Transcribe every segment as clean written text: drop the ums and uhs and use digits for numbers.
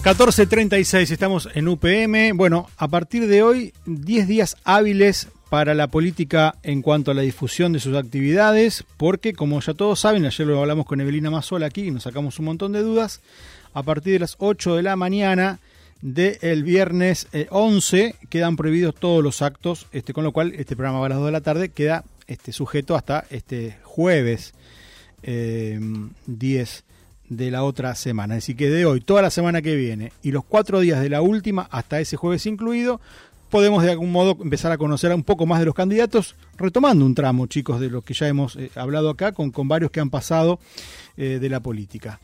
14:36, estamos en UPM. Bueno, a partir de hoy, 10 días hábiles para la política en cuanto a la difusión de sus actividades, porque como ya todos saben, ayer lo hablamos con Evelina Mazzola aquí y nos sacamos un montón de dudas, a partir de las 8 de la mañana del viernes 11 quedan prohibidos todos los actos, con lo cual este programa va a las 2 de la tarde, queda sujeto hasta este jueves 10 de la otra semana. Así que de hoy, toda la semana que viene y los 4 días de la última, hasta ese jueves incluido, podemos de algún modo empezar a conocer un poco más de los candidatos, retomando un tramo, chicos, de lo que ya hemos hablado acá, con varios que han pasado de la política.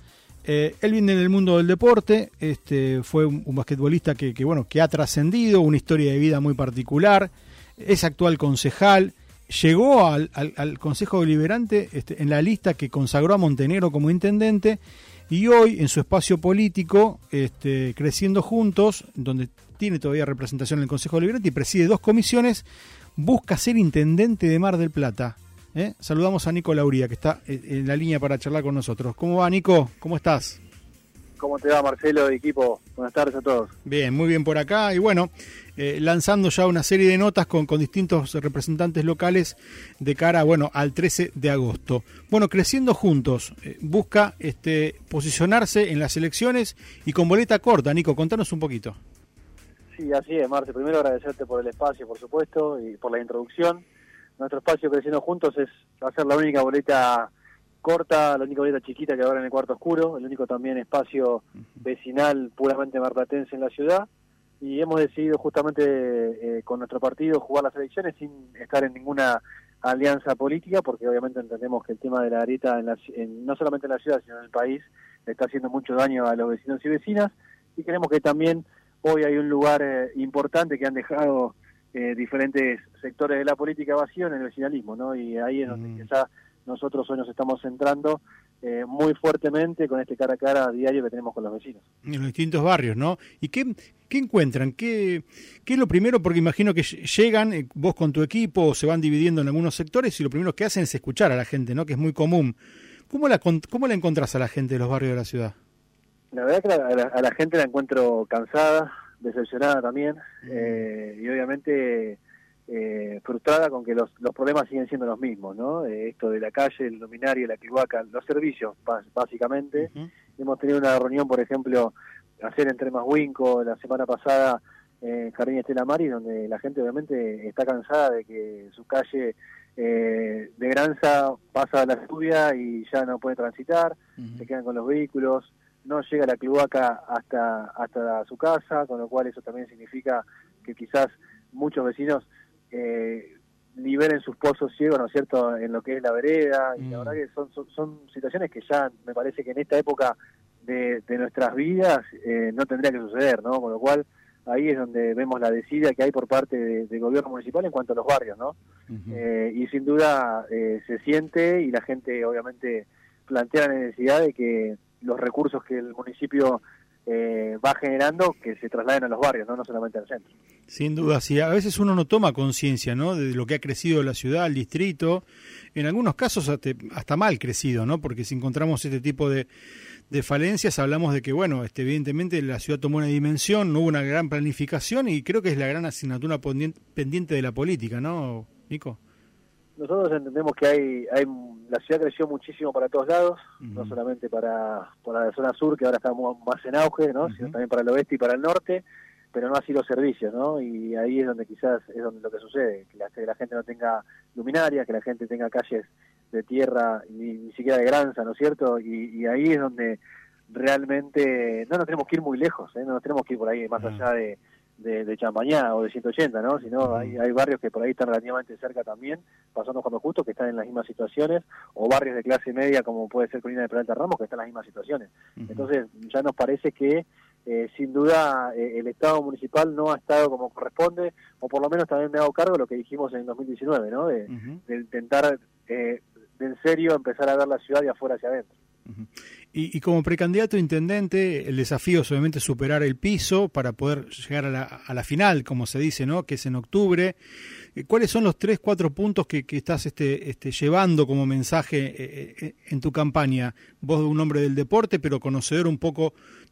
Él viene del mundo del deporte, fue un basquetbolista que ha trascendido, una historia de vida muy particular, es actual concejal, llegó al Consejo Deliberante en la lista que consagró a Montenegro como intendente, y hoy en su espacio político, Creciendo Juntos, donde tiene todavía representación en el Consejo Deliberante y preside 2 comisiones, busca ser intendente de Mar del Plata. Saludamos a Nico Lauría, que está en la línea para charlar con nosotros. ¿Cómo va, Nico? ¿Cómo estás? ¿Cómo te va, Marcelo, equipo? Buenas tardes a todos. Bien, muy bien por acá. Y bueno, lanzando ya una serie de notas con distintos representantes locales de cara, al 13 de agosto. Bueno, Creciendo Juntos busca posicionarse en las elecciones y con boleta corta. Nico, contanos un poquito. Sí, así es, Marce. Primero agradecerte por el espacio, por supuesto, y por la introducción. Nuestro espacio Creciendo Juntos va a ser la única boleta corta, la única boleta chiquita que habrá en el Cuarto Oscuro, el único también espacio vecinal puramente marplatense en la ciudad, y hemos decidido justamente con nuestro partido jugar las elecciones sin estar en ninguna alianza política, porque obviamente entendemos que el tema de la grieta no solamente en la ciudad sino en el país le está haciendo mucho daño a los vecinos y vecinas, y creemos que también hoy hay un lugar importante que han dejado diferentes sectores de la política vacío en el vecinalismo, ¿no? Y ahí es donde quizá nosotros hoy nos estamos centrando muy fuertemente con este cara a cara diario que tenemos con los vecinos. En los distintos barrios, ¿no? ¿Y qué encuentran? ¿Qué es lo primero? Porque imagino que llegan, vos con tu equipo, se van dividiendo en algunos sectores y lo primero que hacen es escuchar a la gente, ¿no? Que es muy común. ¿Cómo la encontrás a la gente de los barrios de la ciudad? La verdad que a la gente la encuentro cansada, decepcionada también, y obviamente frustrada con que los problemas siguen siendo los mismos, ¿no? Esto de la calle, el luminario, la cloaca, los servicios, básicamente. Hemos tenido una reunión, por ejemplo, ayer en Termas Huinco, la semana pasada en Jardín Estela Maris, donde la gente obviamente está cansada de que su calle de Granza pasa la lluvia y ya no puede transitar, se quedan con los vehículos, no llega la cloaca hasta su casa, con lo cual eso también significa que quizás muchos vecinos liberen sus pozos ciegos, ¿no es cierto?, en lo que es la vereda, y la verdad que son situaciones que ya me parece que en esta época de nuestras vidas no tendría que suceder, ¿no? Con lo cual ahí es donde vemos la desidia que hay por parte del gobierno municipal en cuanto a los barrios, ¿no? Y sin duda se siente, y la gente obviamente plantea la necesidad de que los recursos que el municipio va generando, que se trasladen a los barrios, no solamente al centro. Sin duda, sí. A veces uno no toma conciencia, ¿no?, de lo que ha crecido la ciudad, el distrito, en algunos casos hasta mal crecido, ¿no? Porque si encontramos este tipo de falencias, hablamos de que, evidentemente la ciudad tomó una dimensión, no hubo una gran planificación, y creo que es la gran asignatura pendiente de la política, ¿no, Nico? Nosotros entendemos que la ciudad creció muchísimo para todos lados, no solamente para la zona sur, que ahora está más en auge, ¿no? Sino también para el oeste y para el norte, pero no así los servicios, ¿no? Y ahí es donde quizás es donde lo que sucede, que la gente no tenga luminarias, que la gente tenga calles de tierra, ni siquiera de Granza, ¿no es cierto? Y ahí es donde realmente no nos tenemos que ir muy lejos, no nos tenemos que ir por ahí más allá de Champañá o de 180, ¿no? Sino hay barrios que por ahí están relativamente cerca también, pasando Juan Justo, que están en las mismas situaciones, o barrios de clase media como puede ser Colina de Peralta Ramos, que están en las mismas situaciones. Entonces ya nos parece que sin duda el Estado municipal no ha estado como corresponde, o por lo menos también me hago cargo de lo que dijimos en 2019, ¿no? De intentar de en serio empezar a ver la ciudad de afuera hacia adentro. Y como precandidato a intendente, el desafío es obviamente superar el piso para poder llegar a la final, como se dice, ¿no?, que es en octubre. ¿Cuáles son los 3-4 puntos que estás llevando como mensaje en tu campaña? Vos, un hombre del deporte, pero conocedor un poco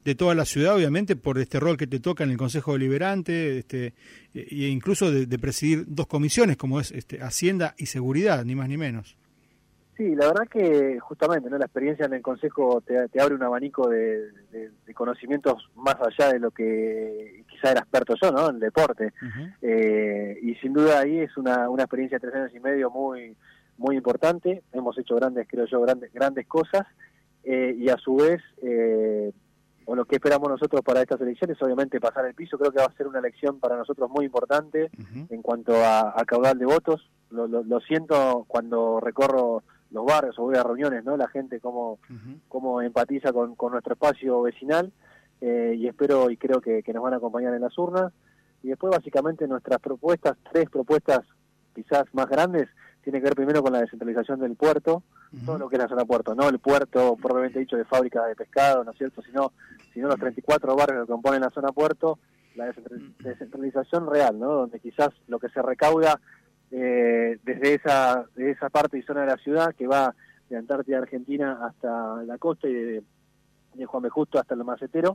de toda la ciudad, obviamente, por este rol que te toca en el Consejo Deliberante, e incluso de presidir 2 comisiones, como es Hacienda y Seguridad, ni más ni menos. Sí, la verdad que justamente, ¿no? La experiencia en el Consejo te abre un abanico de conocimientos más allá de lo que quizá era experto yo, ¿no? En el deporte. Uh-huh. Y sin duda ahí es una experiencia de 3 años y medio muy importante. Hemos hecho grandes cosas, y a su vez, o lo que esperamos nosotros para estas elecciones, obviamente pasar el piso. Creo que va a ser una elección para nosotros muy importante. Uh-huh. En cuanto a caudal de votos. Lo siento cuando recorro los barrios o voy a reuniones, ¿no? La gente cómo empatiza con nuestro espacio vecinal, y espero y creo que nos van a acompañar en las urnas. Y después básicamente nuestras propuestas, 3 propuestas quizás más grandes, tienen que ver primero con la descentralización del puerto, todo lo que es la zona puerto, no el puerto propiamente dicho de fábrica de pescado, ¿no es cierto?, sino los 34 barrios que componen la zona puerto, la descentralización real, ¿no?, donde quizás lo que se recauda desde esa parte y zona de la ciudad que va de Antártida Argentina hasta la costa y de Juan B. Justo hasta el Macetero,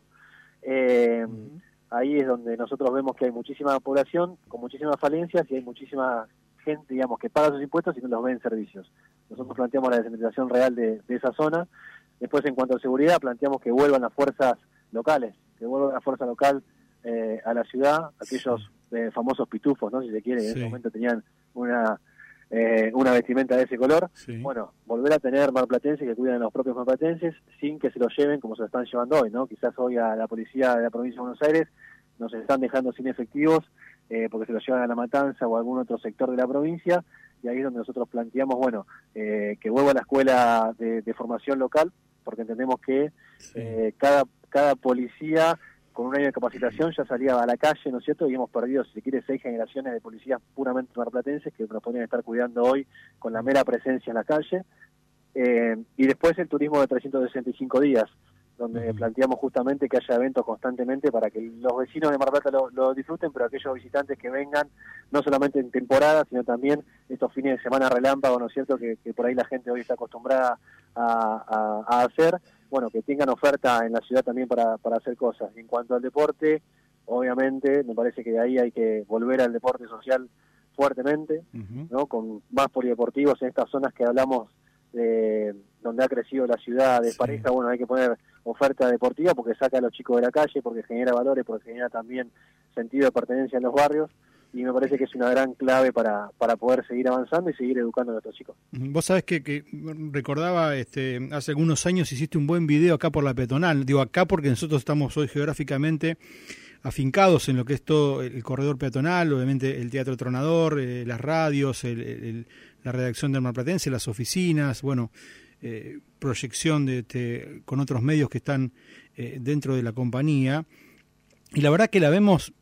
ahí es donde nosotros vemos que hay muchísima población con muchísimas falencias y hay muchísima gente, digamos, que paga sus impuestos y no los ve en servicios. Nosotros planteamos la descentralización real de esa zona. Después, en cuanto a seguridad, planteamos que vuelvan las fuerzas locales, que vuelva la fuerza local a la ciudad, aquellos famosos pitufos, ¿no?, si se quiere, en ese momento tenían una vestimenta de ese color. Sí. Bueno, volver a tener marplatenses que cuidan a los propios marplatenses sin que se los lleven como se lo están llevando hoy, ¿no? Quizás hoy a la policía de la provincia de Buenos Aires nos están dejando sin efectivos porque se los llevan a La Matanza o a algún otro sector de la provincia, y ahí es donde nosotros planteamos, bueno, que vuelva a la escuela de formación local, porque entendemos que cada policía con un año de capacitación ya salía a la calle, ¿no es cierto?, y hemos perdido, si se quiere, 6 generaciones de policías puramente marplatenses que nos podrían estar cuidando hoy con la mera presencia en la calle. Y después el turismo de 365 días, donde planteamos justamente que haya eventos constantemente para que los vecinos de Mar del Plata lo disfruten, pero aquellos visitantes que vengan, no solamente en temporada, sino también estos fines de semana relámpago, ¿no es cierto?, que por ahí la gente hoy está acostumbrada a hacer, bueno, que tengan oferta en la ciudad también para hacer cosas. En cuanto al deporte, obviamente, me parece que de ahí hay que volver al deporte social fuertemente, ¿no?, con más polideportivos en estas zonas que hablamos de donde ha crecido la ciudad de pareja. Bueno, hay que poner oferta deportiva porque saca a los chicos de la calle, porque genera valores, porque genera también sentido de pertenencia en los barrios, y me parece que es una gran clave para poder seguir avanzando y seguir educando a nuestros chicos. Vos sabés que recordaba, hace algunos años hiciste un buen video acá por la peatonal, digo acá porque nosotros estamos hoy geográficamente afincados en lo que es todo el corredor peatonal, obviamente el Teatro Tronador, las radios, la redacción del Marplatense, las oficinas, bueno, proyección con otros medios que están dentro de la compañía, y la verdad que la vemos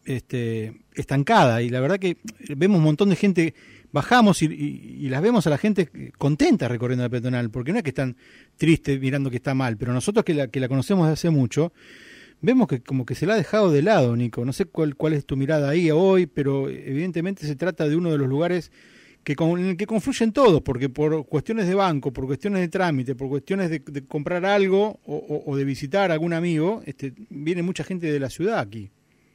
estancada, y la verdad que vemos un montón de gente, bajamos y las vemos a la gente contenta recorriendo la peatonal, porque no es que están tristes mirando que está mal, pero nosotros que la conocemos desde hace mucho, vemos que como que se la ha dejado de lado, Nico. No sé cuál es tu mirada ahí hoy, pero evidentemente se trata de uno de los lugares en el que confluyen todos, porque por cuestiones de banco, por cuestiones de trámite, por cuestiones de comprar algo o de visitar a algún amigo, viene mucha gente de la ciudad aquí.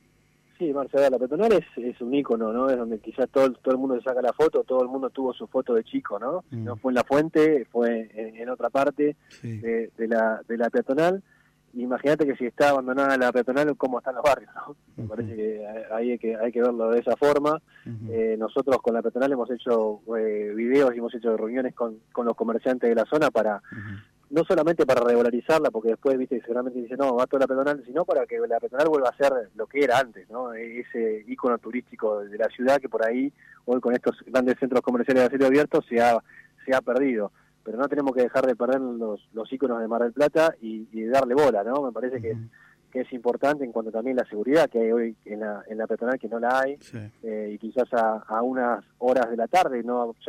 Sí, Marcela, la peatonal es un ícono, ¿no? Es donde quizás todo el mundo se saca la foto, todo el mundo tuvo su foto de chico, ¿no? No fue en La Fuente, fue en otra parte de la peatonal. Imagínate que si está abandonada la peatonal, ¿cómo están los barrios, no? Me parece que ahí hay que verlo de esa forma. Nosotros con la peatonal hemos hecho videos y hemos hecho reuniones con los comerciantes de la zona para no solamente para regularizarla, porque después, viste, seguramente dicen, no, va toda la peatonal, sino para que la peatonal vuelva a ser lo que era antes, ¿no? Ese ícono turístico de la ciudad que por ahí, hoy con estos grandes centros comerciales de acero abierto, se ha perdido. Pero no tenemos que dejar de perder los íconos de Mar del Plata y darle bola, ¿no? Me parece que es importante en cuanto también la seguridad que hay hoy en la peatonal, que no la hay, y quizás a unas horas de la tarde, ya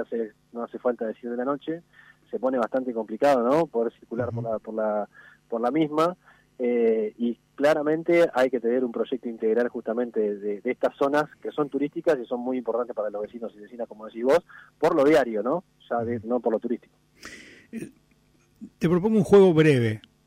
no hace falta decir de la noche, se pone bastante complicado, ¿no?, poder circular por la misma, y claramente hay que tener un proyecto integral justamente de estas zonas que son turísticas y son muy importantes para los vecinos y vecinas, como decís vos, por lo diario, ¿no? No por lo turístico. Te propongo un juego breve.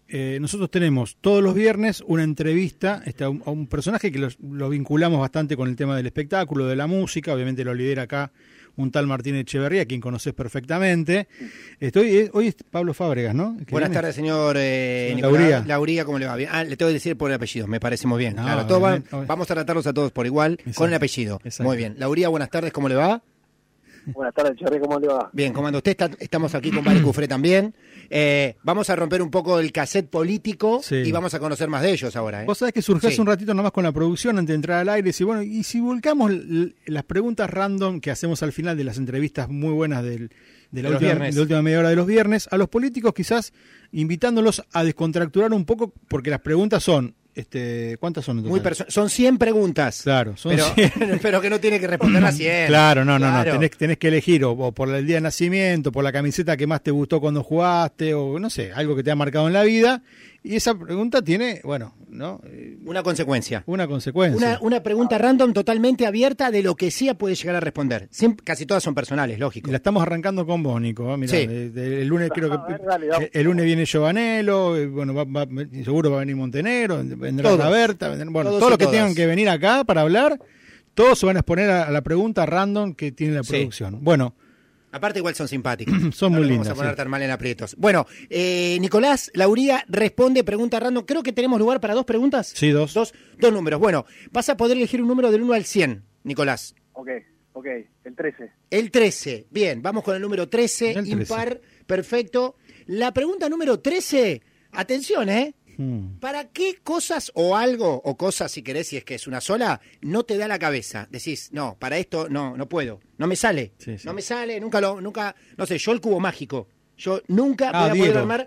nosotros tenemos todos los viernes una entrevista a un personaje que lo vinculamos bastante con el tema del espectáculo, de la música, obviamente lo lidera acá un tal Martín Echeverría, quien conoces perfectamente. Hoy es Pablo Fábregas, ¿no? Buenas tardes, señor Lauría, ¿cómo le va? Bien. Le tengo que decir por el apellido, me parece muy bien. No, claro, vamos a tratarlos a todos por igual, exacto, con el apellido. Exacto. Muy bien. Lauría, buenas tardes, ¿cómo le va? Buenas tardes, Echeverría, ¿cómo le va? Bien, ¿cómo anda usted? Estamos aquí con Vale Cufré también. Vamos a romper un poco el cassette político, sí, y vamos a conocer más de ellos ahora. Vos sabés que surgió hace un ratito nomás con la producción antes de entrar al aire. Y si volcamos las preguntas random que hacemos al final de las entrevistas muy buenas de la última media hora de los viernes, a los políticos quizás invitándolos a descontracturar un poco, porque las preguntas son... ¿cuántas son? Son 100 preguntas. Claro, son 100. Pero que no tiene que responder a 100. Claro, no. Tenés que elegir o por el día de nacimiento, por la camiseta que más te gustó cuando jugaste, o no sé, algo que te ha marcado en la vida. Y esa pregunta tiene, ¿no? Una consecuencia. Una pregunta random totalmente abierta de lo que sea puede llegar a responder. Casi todas son personales, lógico. La estamos arrancando con vos, Nico. Mirá, sí. El lunes creo que... Dale, el lunes viene Giovanello, seguro va a venir Montenegro, vendrá la Berta, todos los que tengan que venir acá para hablar, todos se van a exponer a la pregunta random que tiene la producción. Bueno. Aparte igual son simpáticos. Son muy lindos. Vamos a poner tan mal en aprietos. Bueno, Nicolás Lauría responde pregunta random. Creo que tenemos lugar para 2 preguntas. Sí, 2. Dos números. Bueno, vas a poder elegir un número del 1 al 100, Nicolás. Ok, el 13. El 13, bien, vamos con el número 13, impar, perfecto. La pregunta número 13, atención, ¿para qué cosas o algo, o cosas si querés, si es que es una sola, no te da la cabeza? Decís, no, para esto no puedo, no me sale, no me sale, nunca, no sé, yo el cubo mágico, yo nunca voy a poder armar,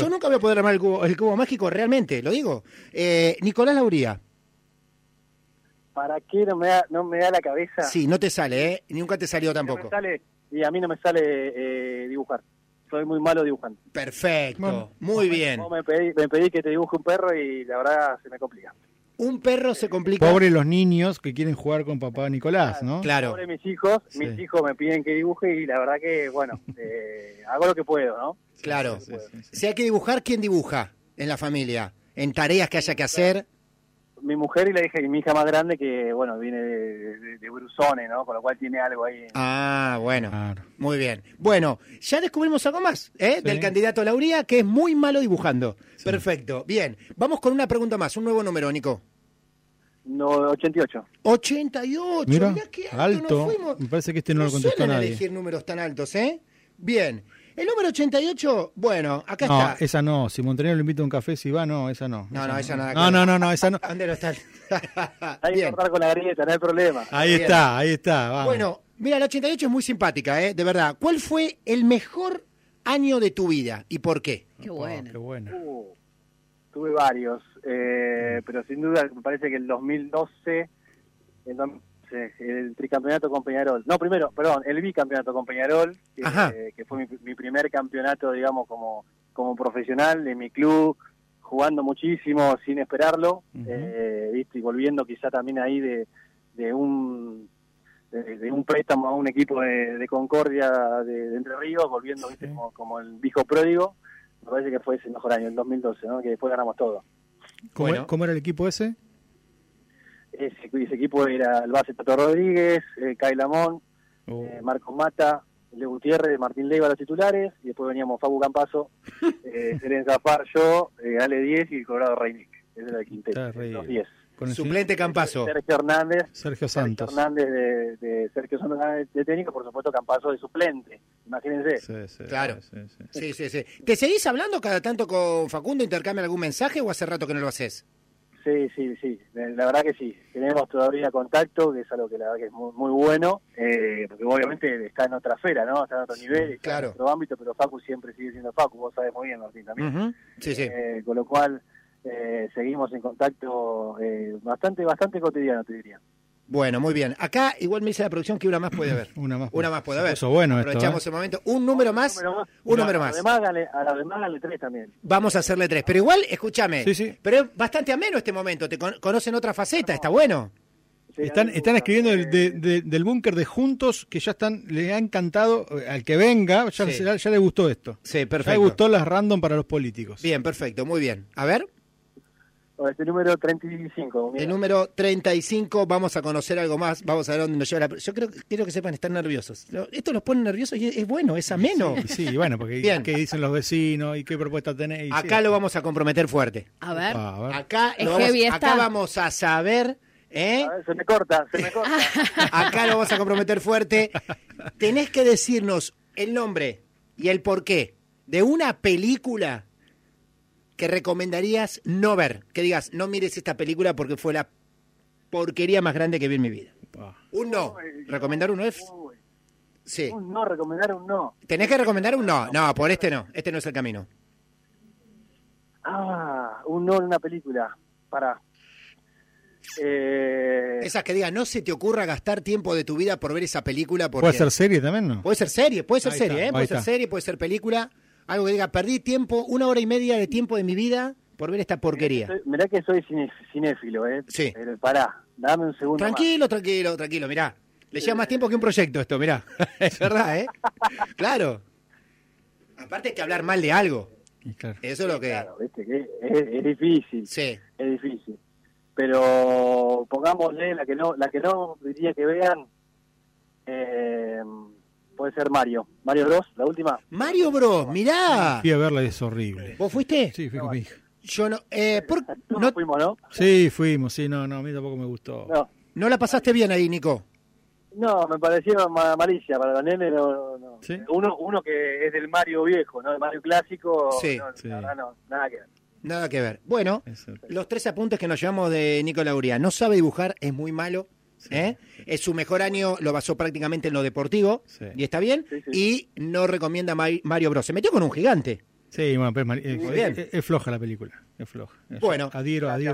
el cubo mágico realmente, lo digo. Nicolás Lauría. ¿Para qué no me da la cabeza? Sí, no te sale, nunca te salió tampoco. A mí no me sale dibujar. Soy muy malo dibujando. Perfecto, bueno, muy bien. Me pedí que te dibuje un perro y la verdad se me complica. Un perro se complica. Pobre los niños que quieren jugar con papá Nicolás, ¿no? Claro. Pobre mis hijos me piden que dibuje y la verdad que, hago lo que puedo, ¿no? Claro. Si hay que dibujar, ¿quién dibuja en la familia? En tareas que haya que hacer. Mi mujer y mi hija más grande que, viene de Brusone, ¿no? Con lo cual tiene algo ahí. Bueno, claro. Muy bien. Bueno, ya descubrimos algo más, del candidato Lauría, que es muy malo dibujando. Sí. Perfecto, bien. Vamos con una pregunta más, un nuevo número, Nico. No, 88. 88, mirá qué alto. Nos fuimos. Me parece que no lo contestó nadie. Elegir números tan altos, Bien. El número 88, bueno, acá no, está. Esa no, si Montenegro le invita a un café, si va, no, esa no. No, esa nada. No, esa no. ¿Dónde lo está? Hay que cortar con la grieta, no hay problema. Ahí está, vamos. Bueno, mira, la 88 es muy simpática, de verdad. ¿Cuál fue el mejor año de tu vida y por qué? Qué bueno. Qué bueno. Tuve varios, pero sin duda me parece que el 2012... el tricampeonato con Peñarol. El bicampeonato con Peñarol, que fue mi primer campeonato, digamos, como profesional en mi club, jugando muchísimo sin esperarlo, y volviendo quizá también ahí de un préstamo a un equipo de Concordia de Entre Ríos, volviendo como el hijo pródigo. Me parece que fue ese mejor año, el 2012, ¿no? Que después ganamos todo. ¿Cómo era el equipo ese? Ese equipo era el base Tato Rodríguez, Kai Lamón, Marcos Mata, Leo Gutiérrez, Martín Leiva los titulares, y después veníamos Fabu Campazo, Seren Zafar, yo, Ale 10 y el Colorado Reinic. Ese era el quinteto, los 10. Con el suplente Campazo. Sergio Santos de Sergio Santos de técnico, por supuesto Campazo de suplente, imagínense. Claro. Sí. ¿Te seguís hablando cada tanto con Facundo? ¿Intercambia algún mensaje o hace rato que no lo haces? Sí, la verdad que sí, tenemos todavía contacto, que es algo que la verdad que es muy, muy bueno, porque obviamente está en otra esfera, ¿no? Está en otro nivel, está en otro ámbito, pero Facu siempre sigue siendo Facu, vos sabés muy bien, Martín, también. Uh-huh. Sí. Con lo cual, seguimos en contacto bastante cotidiano, te diría. Bueno, muy bien. Acá igual me dice la producción que una más puede haber. Una más puede haber. Eso bueno. Aprovechamos el momento. Un número más. Un número más. A la demás dale 3 también. Vamos a hacerle 3. Pero igual, escúchame. Sí. Pero es bastante ameno este momento. Te conocen otra faceta. Está bueno. Están escribiendo del búnker de Juntos, que ya le ha encantado, al que venga, ya le gustó esto. Sí, perfecto. Ya le gustó las random para los políticos. Bien, perfecto, muy bien. A ver. Este número 35. Mira. El número 35, vamos a conocer algo más, vamos a ver dónde nos lleva Yo quiero que sepan, están nerviosos. Esto los pone nerviosos y es bueno, es ameno. Sí, bueno, porque qué dicen los vecinos y qué propuestas tenéis. Acá lo vamos a comprometer fuerte. A ver. Acá vamos a saber... A ver, se me corta. Acá lo vamos a comprometer fuerte. Tenés que decirnos el nombre y el porqué de una película que recomendarías no ver. Que digas, no mires esta película porque fue la porquería más grande que vi en mi vida. Un no. ¿Recomendar un no es? Sí. Un no, recomendar un no. ¿Tenés que recomendar un no? No, por este no. Este no es el camino. Un no en una película. Pará. Esas que digan, no se te ocurra gastar tiempo de tu vida por ver esa película. Porque... ¿Puede ser serie también, no? Puede ser serie, Ahí está. puede ser serie, puede ser película. Algo que diga, perdí tiempo, 1 hora y media de tiempo de mi vida por ver esta porquería. Mirá que soy cinéfilo, Sí. Pero pará, dame un segundo Tranquilo, mirá. Le lleva más tiempo que un proyecto esto, mirá. Es verdad, ¿eh? Claro. Aparte hay que hablar mal de algo. Claro. Eso es lo que... Claro, viste que es difícil. Sí. Es difícil. Pero pongámosle la que no diría que vean, puede ser Mario Bros, la última. Mario Bros, mirá. Fui a verla y es horrible. ¿Vos fuiste? Sí, fui con mi hija. Yo no... No fuimos, ¿no? Sí, fuimos, sí, no, a mí tampoco me gustó. No la pasaste bien ahí, Nico. No, me pareció malicia para los nenes. No. ¿Sí? Uno que es del Mario viejo, ¿no? El Mario clásico. Sí. La verdad no, nada que ver. Nada que ver. Bueno, Eso. los 3 apuntes que nos llevamos de Nico Lauría. No sabe dibujar, es muy malo. Es su mejor año, lo basó prácticamente en lo deportivo. Sí. Y está bien. Sí. Y no recomienda Mario Bros. Se metió con un gigante. Sí, bueno, pero Muy bien. es floja la película. Es floja. Bueno. Adhiero a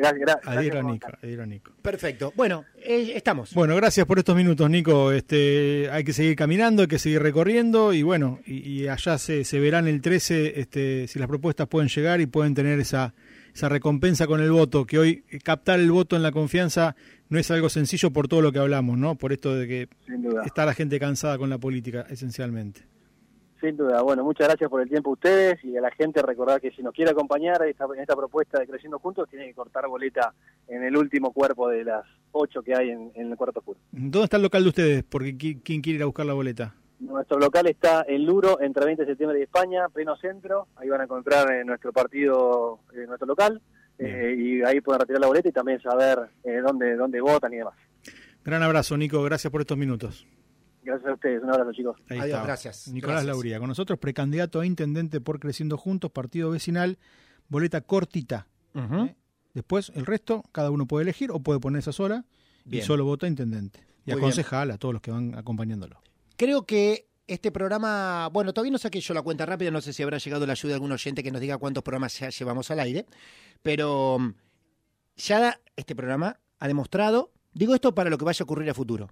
Nico. Perfecto. Bueno, estamos. Bueno, gracias por estos minutos, Nico. Hay que seguir caminando, hay que seguir recorriendo y bueno, y allá se verán el 13 si las propuestas pueden llegar y pueden tener esa recompensa con el voto, que hoy captar el voto en la confianza no es algo sencillo por todo lo que hablamos, ¿no? Por esto de que está la gente cansada con la política, esencialmente. Sin duda. Bueno, muchas gracias por el tiempo a ustedes y a la gente. Recordar que si nos quiere acompañar en esta propuesta de Creciendo Juntos, tiene que cortar boleta en el último cuerpo de las 8 que hay en el cuarto oscuro. ¿Dónde está el local de ustedes? Porque ¿quién quiere ir a buscar la boleta? Nuestro local está en Luro, entre 20 de septiembre y España, pleno centro. Ahí van a encontrar nuestro partido, nuestro local, y ahí pueden retirar la boleta y también saber dónde votan y demás. Gran abrazo, Nico. Gracias por estos minutos. Gracias a ustedes. Un abrazo, chicos. Ahí Adiós, estaba. gracias. Nicolás Lauría, con nosotros, precandidato a intendente por Creciendo Juntos, partido vecinal, boleta cortita. Después, el resto, cada uno puede elegir o puede poner esa sola y solo vota intendente. Y Muy concejal a todos los que van acompañándolo. Creo que este programa, bueno, todavía no saqué yo la cuenta rápida, no sé si habrá llegado la ayuda de algún oyente que nos diga cuántos programas ya llevamos al aire, pero ya este programa ha demostrado, digo esto para lo que vaya a ocurrir a futuro,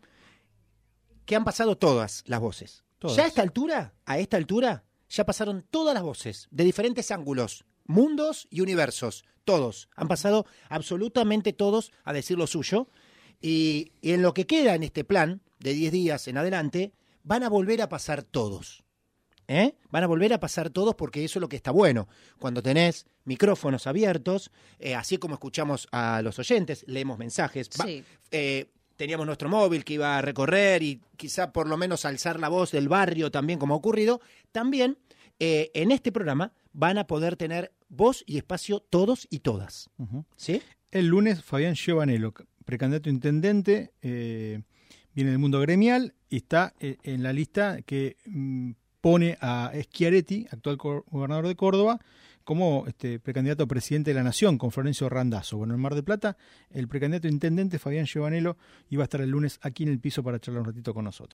que han pasado todas las voces. Todas. Ya a esta altura, ya pasaron todas las voces, de diferentes ángulos, mundos y universos, todos. Han pasado absolutamente todos a decir lo suyo, y en lo que queda en este plan, de 10 días en adelante, van a volver a pasar todos. Van a volver a pasar todos porque eso es lo que está bueno. Cuando tenés micrófonos abiertos, así como escuchamos a los oyentes, leemos mensajes, Sí. Teníamos nuestro móvil que iba a recorrer y quizá por lo menos alzar la voz del barrio también como ha ocurrido, también en este programa van a poder tener voz y espacio todos y todas. ¿Sí? El lunes, Fabián Giovanello, precandidato a intendente, viene del mundo gremial y está en la lista que pone a Schiaretti, actual gobernador de Córdoba, como precandidato a presidente de la Nación con Florencio Randazzo. Bueno, en Mar del Plata, el precandidato a intendente Fabián Giovanello iba a estar el lunes aquí en el piso para charlar un ratito con nosotros.